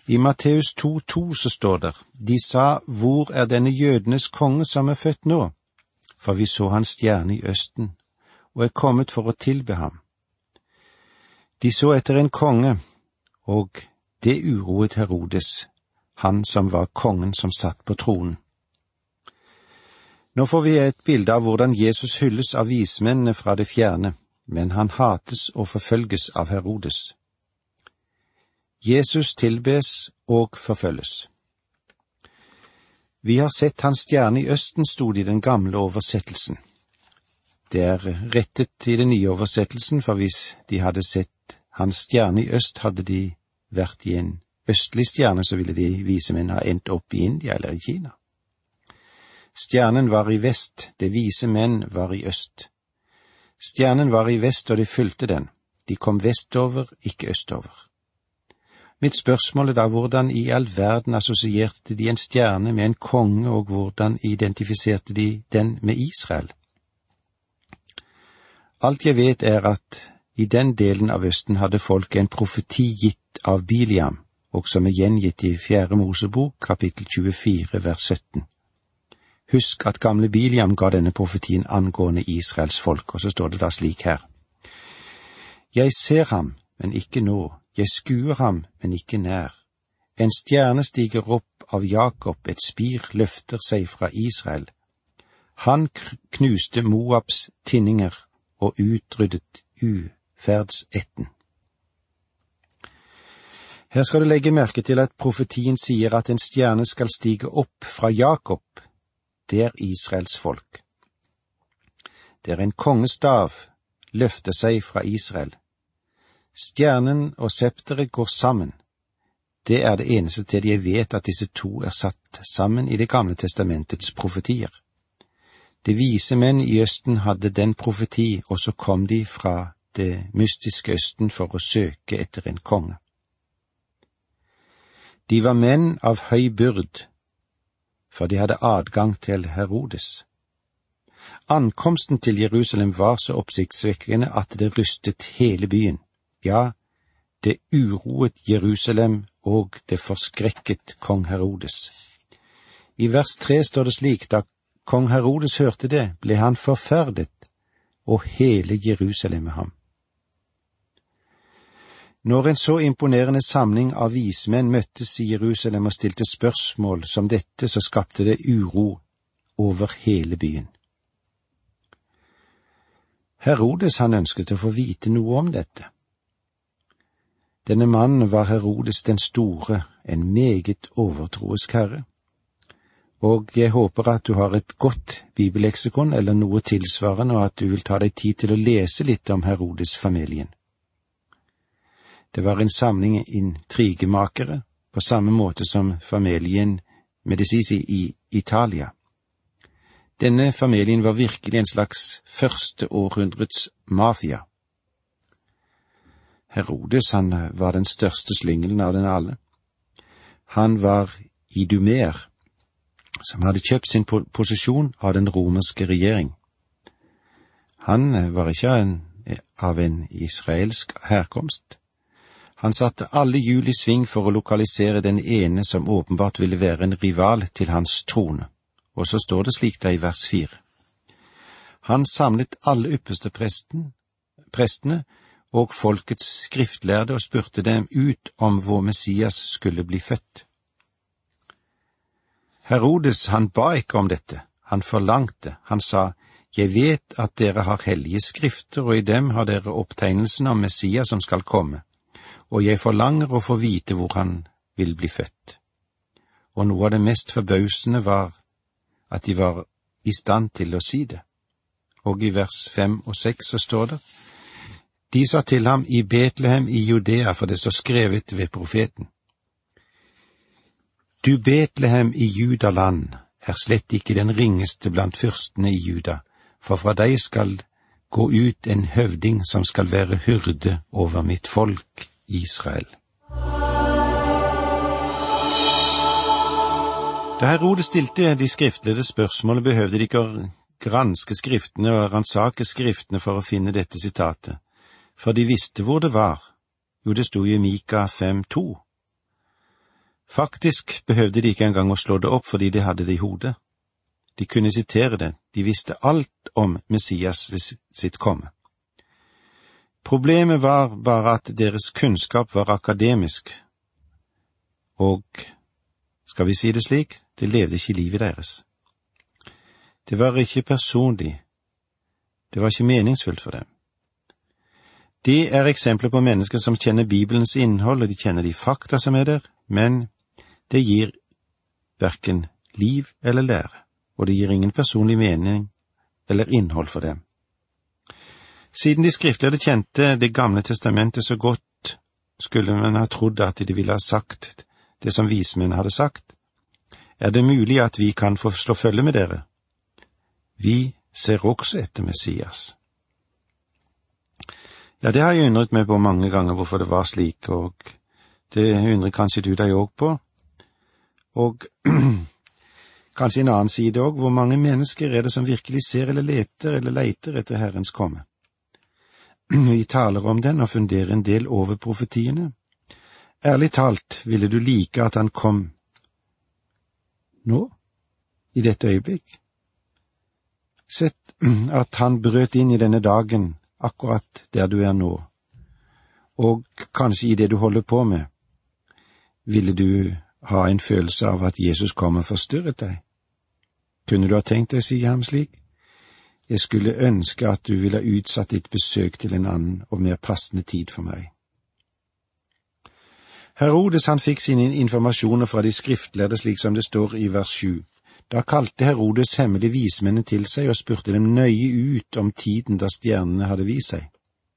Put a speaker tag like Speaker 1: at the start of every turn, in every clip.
Speaker 1: I Matteus 2,2 så står der: De sa, hvor er denne jødenes konge som er født nå? For vi så hans stjerne i østen, og er kommet for å tilbe ham. De så etter en konge, og det uroet Herodes, han som var kongen som satt på tronen. Nå får vi et bilde av hvordan Jesus hylles av vismennene fra det fjerne, men han hates og forfølges av Herodes. Jesus tilbes og forfølges. Vi har sett hans stjerne i østen, stod det i den gamle oversettelsen. Det er rettet i den nye oversettelsen, for hvis de hadde sett hans stjerne i øst, hadde de vært i en østlig stjerne, så ville de vise menn ha endt opp i India eller i Kina. Stjernen var i vest, det vise menn var i øst. Stjernen var i vest, og de fulgte den. De kom vestover, ikke østover. Mitt spørsmål er da, hvordan i all verden assosierte de en stjerne med en konge, og hvordan identifiserte de den med Israel? Alt jeg vet er at i den delen av Østen hadde folk en profeti gitt av Biliam, og som er gjengitt i 4. Mosebok, kapittel 24, vers 17. Husk at gamle Biliam ga denne profetien angående Israels folk, og så står det da slik her: Jeg ser ham, men ikke nå. Jeg skuer ham, men ikke nær. En stjerne stiger opp av Jakob, et spir løfter seg fra Israel. Han knuste Moabs tinninger og utryddet uferdsetten. Her skal du legge merke til at profetien sier at en stjerne skal stige opp fra Jakob. Det er Israels folk. Det er en kongestav, løfter seg fra Israel. Stjernen og septeret går sammen. Det er det eneste til jeg vet at disse to er satt sammen i Det gamle testamentets profetier. De vise menn i Østen hadde den profeti, og så kom de fra det mystiske Østen for å søke etter en konge. De var menn av høy byrd, for de hadde adgang til Herodes. Ankomsten til Jerusalem var så oppsiktsvekkende at det rystet hele byen. Ja, det uroet Jerusalem, og det forskrekket kong Herodes. I vers 3 står det slik: Da kong Herodes hørte det, ble han forferdet, og hele Jerusalem med ham. Når en så imponerende samling av vismenn møttes i Jerusalem og stilte spørsmål som dette, så skapte det uro over hele byen. Herodes, han ønsket å få vite noe om dette. Denne mannen var Herodes den store, en meget overtroisk herre. Og jeg håper at du har et godt bibelleksikon eller noe tilsvarende, og at du vil ta deg tid til å lese litt om Herodes-familien. Det var en samling intrigemakere, på samme måte som familien Medici i Italia. Denne familien var virkelig en slags første århundrets mafia. Herodes, han var den største slyngelen av den alle. Han var Idumer, som hadde kjøpt sin posisjon av den romerske regjering. Han var ikke av en israelsk herkomst. Han satte alle hjul i sving for å lokalisere den ene som åpenbart ville være en rival til hans trone. Og så står det slik da i vers 4. Han samlet alle ypperste prestene og folkets skriftlærde og spurte dem ut om hvor Messias skulle bli født. Herodes, han ba ikke om dette, han forlangte, han sa: Jeg vet at dere har hellige skrifter, og i dem har dere opptegnelsen om Messias som skal komme, og jeg forlanger å få vite hvor han vil bli født. Og noe av det mest forbausende var at de var i stand til å si det. Og i vers 5 og 6 så står det: De sa til ham i Betlehem i Judea, for det står skrevet ved profeten: Du Betlehem i Judaland er slett ikke den ringeste blant fyrstene i Juda, for fra deg skal gå ut en høvding som skal være hyrde over mitt folk Israel. Da Herodes stilte de skriftlærde spørsmålet, behøvde de ikke å granske skriftene og ransake skriftene for å finne dette sitatet, for de visste hvor det var. Jo, det sto i Mika 5,2. Faktisk behøvde de ikke engang å slå det opp fordi de hadde det i hodet. De kunne sitere det, de visste alt om Messias sitt komme. Problemet var bare at deres kunnskap var akademisk, og, skal vi si det slik, det levde ikke livet deres. Det var ikke personlig, det var ikke meningsfullt for dem. De er eksempler på mennesker som kjenner Bibelens innhold, og de kjenner de fakta som er der, men det gir hverken liv eller lære, og det gir ingen personlig mening eller innhold for dem. Siden de skriftlærde kjente Det gamle testamentet så godt, skulle man ha trodd at de ville ha sagt det som vismenn hadde sagt. Er det mulig at vi kan få slå følge med dere? Vi ser også etter Messias. Ja, det har jeg undret meg på mange ganger hvorfor det var slik, og det undrer kanskje du deg også på. Og kanskje en annen side også, hvor mange mennesker er det som virkelig ser eller leter etter Herrens komme. Vi taler om den og funderer en del over profetiene. Ærlig talt, ville du like at han kom nå, i dette øyeblikk? Sett at han brøt inn i denne dagen, akkurat der du er nå, og kanskje i det du holder på med. Ville du ha en følelse av at Jesus kom og forstyrret deg? Kunne du ha tenkt deg, sier ham slik? Jeg skulle ønske at du ville ha utsatt ditt besøk til en annen og mer passende tid for meg. Herodes han fikk sine informasjoner fra de skriftlærde slik som det står i vers 7. Da kalte Herodes hemmelige vismennene til seg og spurte dem nøye ut om tiden da stjernene hadde vist seg.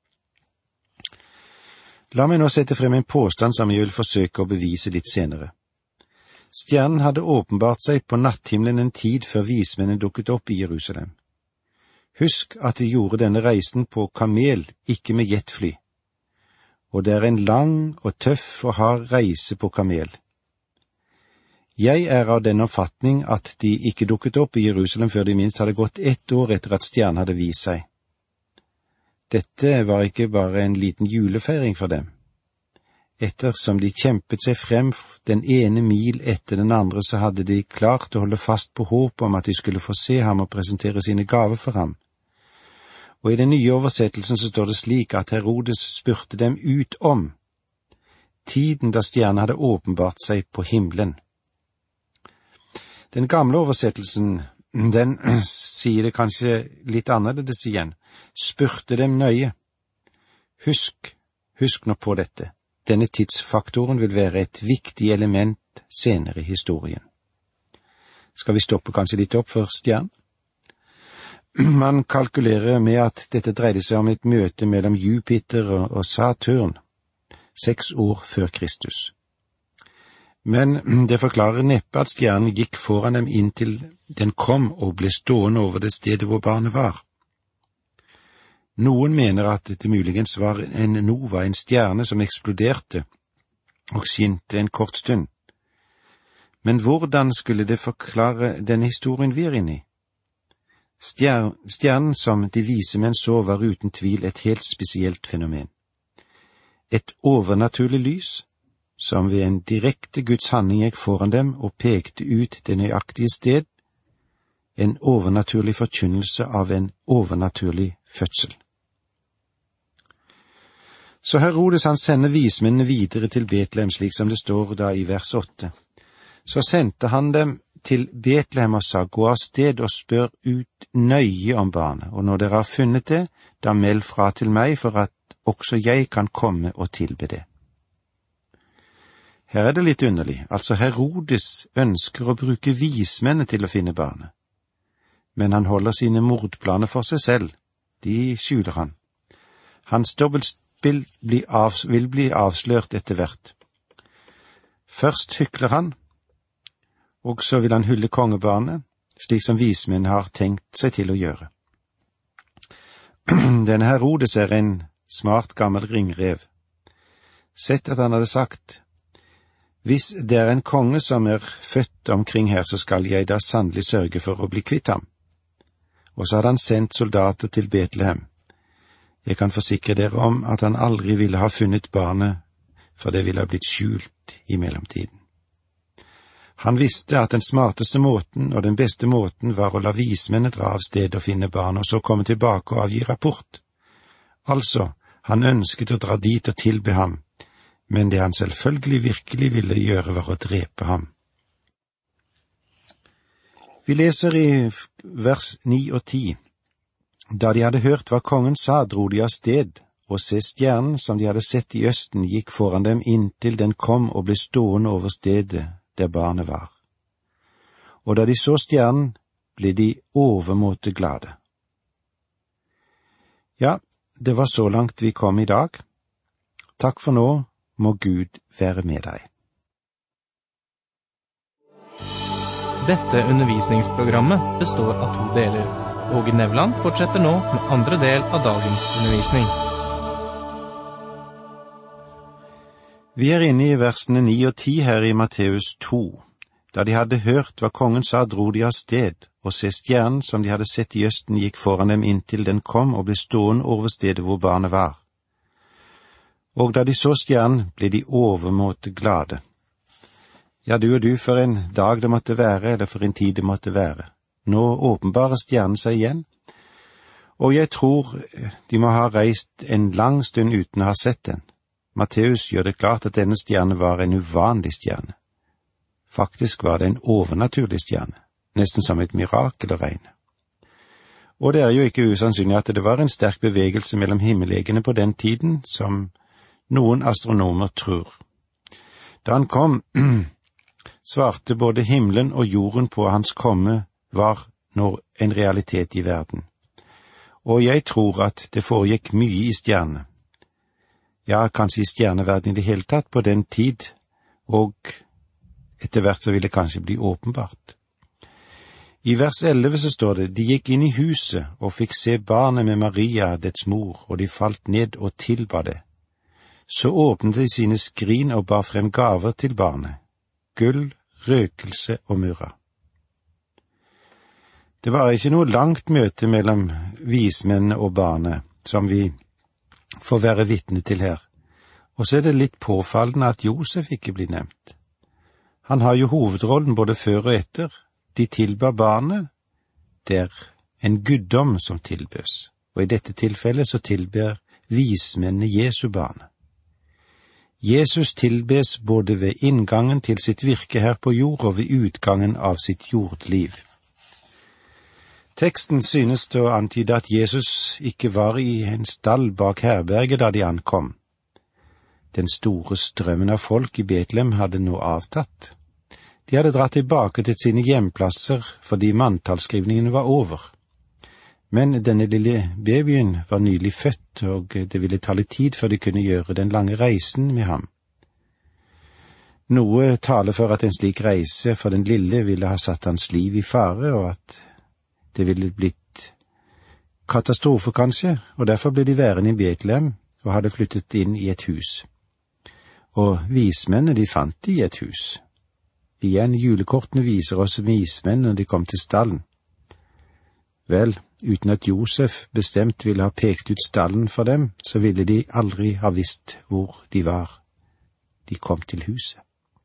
Speaker 1: La meg nå sette frem en påstand som jeg vil forsøke å bevise litt senere. Stjernen hadde åpenbart seg på natthimmelen en tid før vismennene dukket opp i Jerusalem. Husk at de gjorde denne reisen på kamel, ikke med jetfly. Og det er en lang og tøff og hard reise på kamel. Jeg er av den oppfatning at de ikke dukket opp i Jerusalem før de minst hadde gått 1 år etter at stjernen hadde vist seg. Dette var ikke bare en liten julefeiring for dem. Ettersom de kjempet seg frem den ene mil etter den andre, så hadde de klart å holde fast på håp om at de skulle få se ham og presentere sine gaver for ham. Og i den nye oversettelsen så står det slik at Herodes spurte dem ut om tiden da stjernen hadde åpenbart seg på himmelen. Den gamle oversettelsen, den sier det kanskje litt annerledes igjen. Spurte dem nøye. Husk nå på dette. Denne tidsfaktoren vil være et viktig element senere i historien. Skal vi stoppe kanskje litt opp for stjernen? Man kalkulerer med at dette dreide seg om et møte mellom Jupiter og Saturn, 6 år før Kristus. Men det forklarer neppe at stjernen gikk foran dem inntil den kom og ble stående over det stedet hvor barnet var. Noen mener at det muligens var en nova, en stjerne som eksploderte og skinte en kort stund. Men hvordan skulle det forklare denne historien vi er inne i? Stjernen som de vise menn så var uten tvil et helt spesielt fenomen. Et overnaturlig lys, som ved en direkte Guds handling gikk foran dem og pekte ut det nøyaktige sted, en overnaturlig forkynnelse av en overnaturlig fødsel. Så Herodes han sender vismennene videre til Betlehem, slik som det står da i vers 8. Så sendte han dem til Betlehem og sa, gå av sted og spør ut nøye om barnet, og når dere har funnet det, da meld fra til meg, for at også jeg kan komme og tilbe det. Her er det litt underlig, altså Herodes ønsker å bruke vismennene til å finne barnet, men han holder sine mordplaner for seg selv, de skjuler han. Hans dobbeltspill vil bli avslørt etter hvert. Først hykler han, og så vil han hylle kongebarnet, slik som vismenn har tenkt seg til å gjøre. Denne Herodes er en smart gammel ringrev. Sett at han hadde sagt, hvis det er en konge som er født omkring her, så skal jeg da sannelig sørge for å bli kvitt ham. Og så hadde han sendt soldater til Betlehem. Jeg kan forsikre dere om at han aldri ville ha funnet barnet, for det ville ha blitt skjult i mellomtiden. Han visste at den smarteste måten og den beste måten var å la vismennene dra av sted og finne barnet, og så komme tilbake og avgi rapport. Altså, han ønsket å dra dit og tilbe ham, men det han selvfølgelig virkelig ville gjøre var å drepe ham. Vi leser i vers 9 og 10. Da de hadde hørt hva kongen sa, dro de av sted, og se stjernen som de hadde sett i østen gikk foran dem inntil den kom og ble stående over stedet der barnet var. Og da de så stjernen, ble de overmåte glade. Ja, det var så langt vi kom i dag. Takk for nå, må Gud være med deg.
Speaker 2: Dette undervisningsprogrammet består av 2 deler. Åge Nevland fortsetter nå med andre del av dagens undervisning.
Speaker 1: Vi er inne i versene 9 og 10 her i Matteus 2. Da de hadde hørt hva kongen sa, dro de av sted, og se stjernen som de hadde sett i østen gikk foran dem inntil den kom og ble stående over stedet hvor barnet var. Og da de så stjernen, ble de overmåte glade. Ja, du og du, for en dag det måtte være, eller for en tid det måtte være. Nå åpenbarer stjernen seg igjen, og jeg tror de må ha reist en lang stund uten å ha sett den. Matteus gjør det klart at denne stjerne var en uvanlig stjerne. Faktisk var det en overnaturlig stjerne, nesten som et mirakel å regne. Og det er jo ikke usannsynlig at det var en sterk bevegelse mellom himmelegene på den tiden, som noen astronomer tror. Da han kom, svarte både himmelen og jorden på hans komme var nå en realitet i verden. Og jeg tror at det foregikk mye i stjernene. Ja, kanskje i stjerneverden i det hele tatt på den tid, og etter hvert så ville det kanskje bli åpenbart. I vers 11 så står det, de gikk inn i huset og fikk se barnet med Maria, dets mor, og de falt ned og tilba det. Så åpnet de sine skrin og bar frem gaver til barnet, gull, røkelse og myrra. Det var ikke noe langt møte mellom vismennene og barnet, som vi får være vitne til her. Og så er det litt påfallende at Josef ikke blir nevnt. Han har jo hovedrollen både før og etter. De tilbar barnet. Det er en guddom som tilbøs, og i dette tilfellet så tilber vismennene Jesu barnet. Jesus tilbes både ved inngangen til sitt virke her på jord og ved utgangen av sitt jordliv. Teksten synes til å antyde at Jesus ikke var i en stall bak herberget da de ankom. Den store strømmen av folk i Betlehem hadde nå avtatt. De hadde dratt tilbake til sine hjemplasser fordi manntallsskrivningen var over. Men denne lille babyen var nylig født, og det ville ta litt tid før de kunne gjøre den lange reisen med ham. Noe taler for at en slik reise for den lille ville ha satt hans liv i fare, og at det ville blitt katastrofe kanskje, og derfor ble de værende i Betlehem og hadde flyttet inn i et hus. Og vismennene de fant de i et hus. Igjen, julekortene viser oss vismenn når de kom til stallen. Vel, uten at Josef bestemt ville ha pekt ut stallen for dem, så ville de aldri ha visst hvor de var. De kom til huset.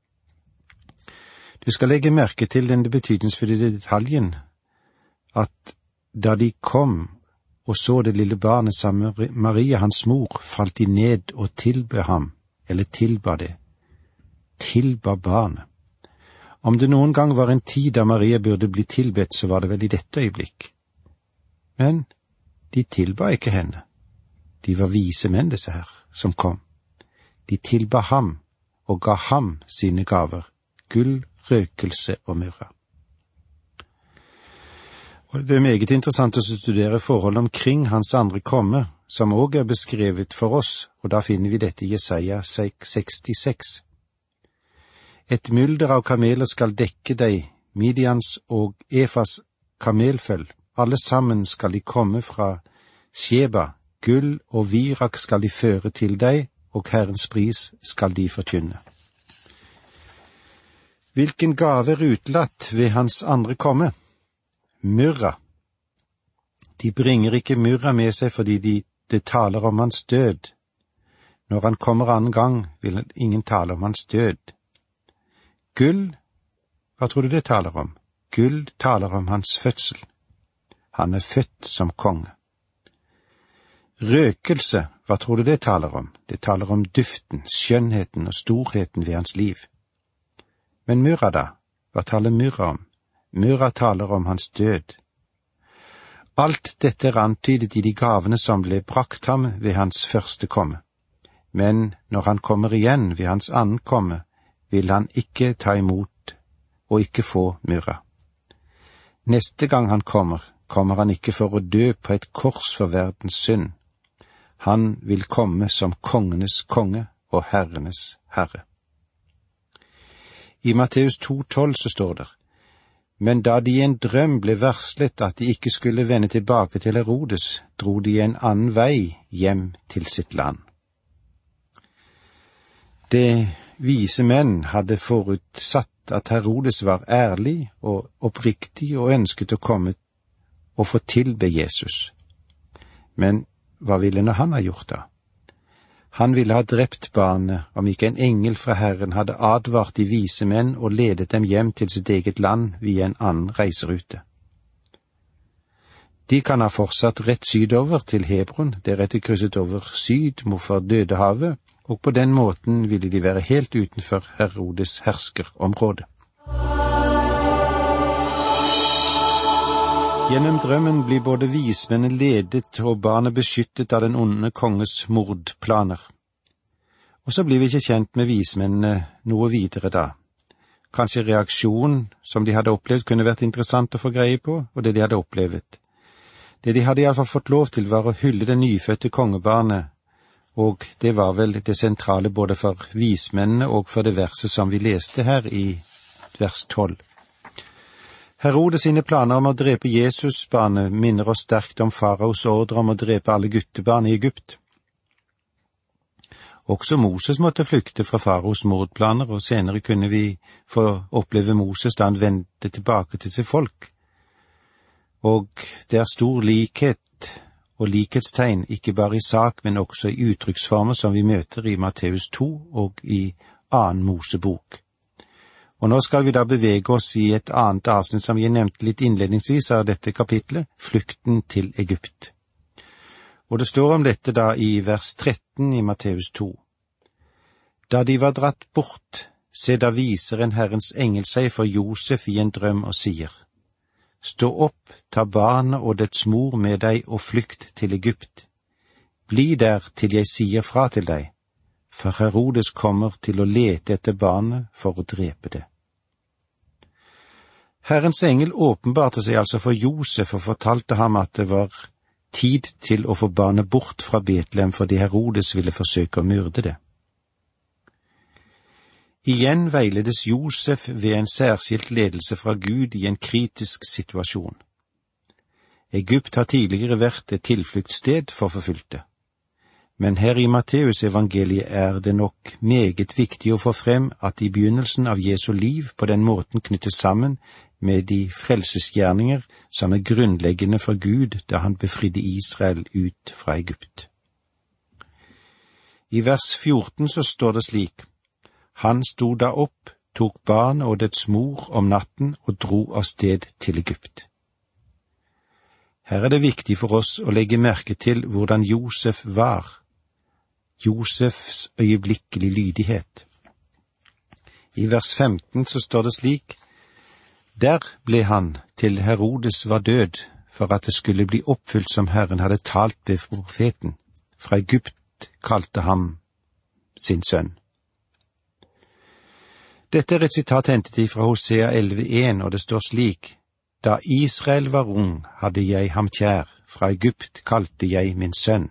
Speaker 1: Du skal legge merke til den betydningsfulle detaljen at da de kom og så det lille barnet sammen med Maria, hans mor, falt de ned og tilba ham, eller tilba det. Tilba barnet. Om det noen gang var en tid da Maria burde bli tilbedt, så var det vel i dette øyeblikk. Men de tilba ikke henne. De var vise menn, disse her, som kom. De tilba ham og ga ham sine gaver, gull, røkelse og myrra. Og det er meget interessant å studere forhold omkring hans andre komme, som også er beskrevet for oss, og da finner vi dette i Jesaja 66. Et mylder av kameler skal dekke deg, Midians og Efas kamelføll. Alle sammen skal de komme fra Sheba, gull og virak skal de føre til deg, og Herrens pris skal de forkynne. Hvilken gave er utelatt ved hans andre komme? Myrra. De bringer ikke myrra med seg fordi det taler om hans død. Når han kommer annen gang, vil ingen tale om hans død. Gull, Hva tror du det taler om? Gull taler om hans fødsel. Han er født som konge. Røkelse, hva tror du det taler om? Det taler om duften, skjønnheten og storheten ved hans liv. Men myrra da? Hva taler myrra om? Myrra taler om hans død. Alt dette er antydet i de gavene som ble brakt ham ved hans første komme. Men når han kommer igjen ved hans ankomme, vil han ikke ta imot og ikke få myrra. Neste gang han kommer han ikke for å dø på et kors for verdens synd. Han vil komme som kongenes konge og herrenes herre. I Matteus 2,12 så står det: Men da de i en drøm ble varslet at de ikke skulle vende tilbake til Herodes, dro de en annen vei hjem til sitt land. De vise menn hadde forutsatt at Herodes var ærlig og oppriktig og ønsket å komme og få tilbe Jesus. Men hva ville nå han ha gjort da? Han ville ha drept barnet om ikke en engel fra Herren hadde advart de vise menn og ledet dem hjem til sitt eget land via en annen reiserute. De kan ha fortsatt rett sydover til Hebron, deretter krysset over syd mot Dødehavet, og på den måten ville de være helt utenfor Herodes herskerområde. Gjennom drømmen blir både vismennene ledet og barnet beskyttet av den onde konges mordplaner. Og så blir vi ikke kjent med vismennene noe videre da. Kanskje reaksjonen som de hadde opplevd kunne vært interessant å få greie på, og det de hadde opplevd. Det de hadde i alle fall fått lov til var å hylle det nyfødte kongebarnet, og det var vel det sentrale både for vismennene og for det verset som vi leste her i vers 12. Herodes sine planer om å drepe Jesus-barnet minner oss sterkt om faraos ordre om å drepe alle guttebarn i Egypt. Også Moses måtte flykte fra faraos mordplaner, og senere kunne vi få oppleve Moses da han vendte tilbake til sitt folk. Og det er stor likhet og likhetstegn, ikke bare i sak, men også i uttrykksformer som vi møter i Matteus 2 og i 2. Mosebok. Og nå skal vi da bevege oss i et annet avsnitt som jeg nevnte litt innledningsvis av dette kapitlet, flukten til Egypt. Og det står om dette da i vers 13 i Matteus 2. Da de var dratt bort, se da viser en Herrens engel seg for Josef i en drøm og sier: Stå opp, ta barnet og dets mor med deg og flykt til Egypt. Bli der til jeg sier fra til deg, for Herodes kommer til å lete etter barnet for å drepe det. Herrens engel åpenbarte seg altså for Josef og fortalte ham at det var tid til å få barnet bort fra Betlehem fordi Herodes ville forsøke å myrde det. Igjen veiledes Josef ved en særskilt ledelse fra Gud i en kritisk situasjon. Egypt har tidligere vært et tilfluktssted for forfulgte. Men her i Matteus-evangeliet er det nok meget viktig å få frem at i begynnelsen av Jesu liv på den måten knyttes sammen med de frelsesgjerninger som er grunnleggende for Gud da han befridde Israel ut fra Egypt. I vers 14 så står det slik: Han sto da opp, tok barnet og dets mor om natten og dro av sted til Egypt. Her er det viktig for oss å legge merke til hvordan Josef var. Josefs øyeblikkelig lydighet. I vers 15 så står det slik: Der ble han til Herodes var død, for at det skulle bli oppfylt som Herren hadde talt ved profeten. Fra Egypt kalte ham sin sønn. Dette er et sitat hentet fra Hosea 11,1, og det står slik: Da Israel var ung, hadde jeg ham kjær, fra Egypt kalte jeg min sønn.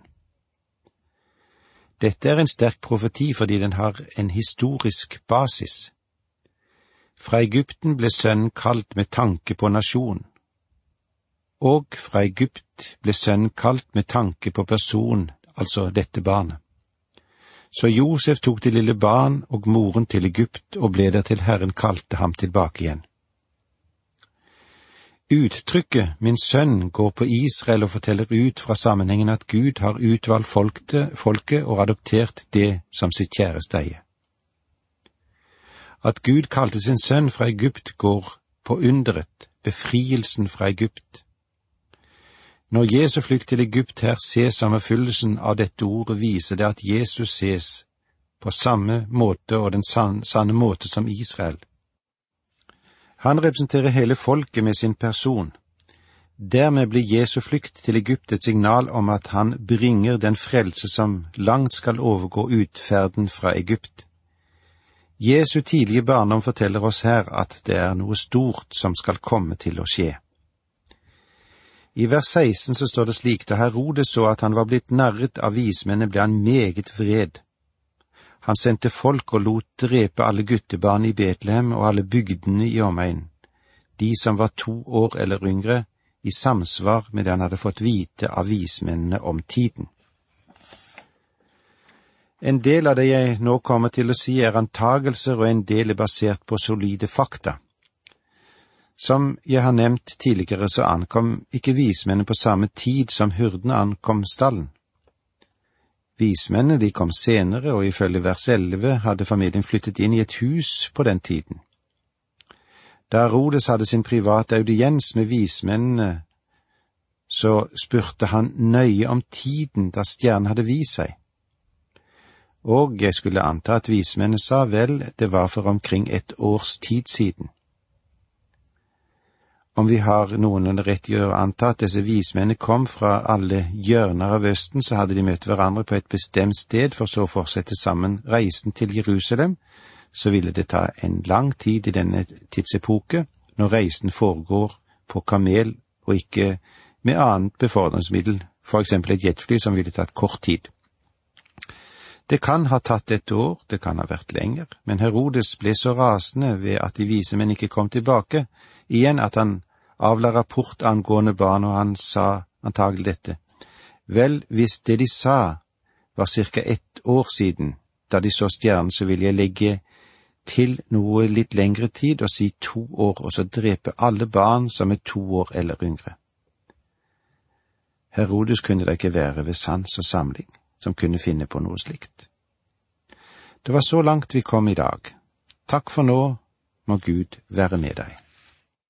Speaker 1: Dette er en sterk profeti fordi den har en historisk basis. Fra Egypten ble sønnen kalt med tanke på nasjon, og fra Egypt ble sønnen kalt med tanke på person, altså dette barnet. Så Josef tok det lille barn og moren til Egypt og ble der til Herren kalte ham tilbake igjen. Uttrykket «min sønn» går på Israel og forteller ut fra sammenhengen at Gud har utvalgt folket og adoptert det som sitt kjæreste eie. At Gud kalte sin sønn fra Egypt går på underet, befrielsen fra Egypt. Når Jesu flukt til Egypt her ses som oppfyllelsen av dette ordet, viser det at Jesus ses på samme måte og den sanne måte som Israel. Han representerer hele folket med sin person. Dermed blir Jesu flukt til Egypt et signal om at han bringer den frelse som langt skal overgå utferden fra Egypt. Jesu tidlige barndom forteller oss her at det er noe stort som skal komme til å skje. I vers 16 så står det slik: Da Herodes så at han var blitt narret av vismennene, ble han meget vred. Han sendte folk og lot drepe alle guttebarn i Betlehem og alle bygdene i omegn, de som var 2 år eller yngre, i samsvar med det han hadde fått vite av vismennene om tiden. En del av det jeg nå kommer til å si er antagelser, og en del er basert på solide fakta. Som jeg har nevnt tidligere, så ankom ikke vismennene på samme tid som hyrdene ankom stallen. Vismennene de kom senere, og ifølge vers 11 hadde familien flyttet inn i et hus på den tiden. Da Herodes hadde sin private audiens med vismennene, så spurte han nøye om tiden da stjernen hadde vist seg. Og jeg skulle anta at vismennene sa vel, det var for omkring 1 års tid siden. Om vi har noenlunde rett i å anta at disse vismennene kom fra alle hjørner av Østen, så hadde de møtt hverandre på et bestemt sted for så å fortsette sammen reisen til Jerusalem, så ville det ta en lang tid i denne tidsepoke, når reisen foregår på kamel og ikke med annet befordringsmiddel, for eksempel et jetfly som ville tatt kort tid. Det kan ha tatt 1 år, det kan ha vært lenger, men Herodes ble så rasende ved at de vise menn ikke kom tilbake, igjen at han avla rapport angående barn, og han sa antagelig dette: Vel, hvis det de sa var cirka 1 år siden, da de så stjernen, så vil jeg legge til noe litt lengre tid og si 2 år, og så drepe alle barn som er 2 år eller yngre. Herodes kunne da ikke være ved sans og samling som kunne finne på noe slikt. Det var så langt vi kom i dag. Takk for nå, må Gud være med deg.